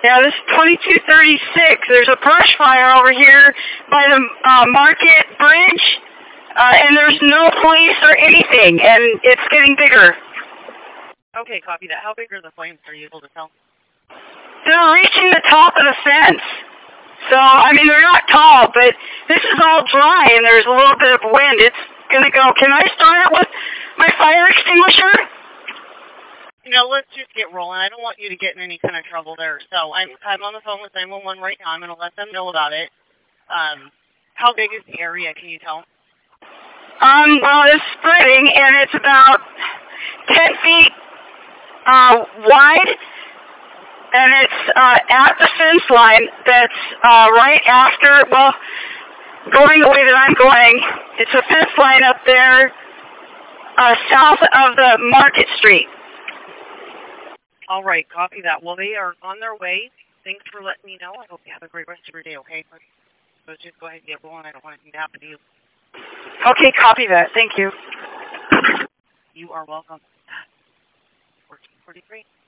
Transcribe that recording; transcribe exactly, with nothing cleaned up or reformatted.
Yeah, this is twenty-two thirty-six. There's a brush fire over here by the uh, Market Bridge, uh, and there's no police or anything, and it's getting bigger. Okay, copy that. How big are the flames? Are you able to tell? They're reaching the top of the fence. So, I mean, they're not tall, but this is all dry, and there's a little bit of wind. It's going to go. Can I start it with my fire extinguisher? You know, let's just get rolling. I don't want you to get in any kind of trouble there. So I'm, I'm on the phone with nine one one right now. I'm going to let them know about it. Um, how big is the area? Can you tell? Um, well, it's spreading, and it's about ten feet uh, wide, and it's uh, at the fence line that's uh, right after, well, going the way that I'm going. It's a fence line up there uh, south of the Market Street. All right, copy that. Well, they are on their way. Thanks for letting me know. I hope you have a great rest of your day, okay? So just go ahead and get rolling. I don't want anything to happen to you. Okay, copy that. Thank you. You are welcome. fourteen forty-three.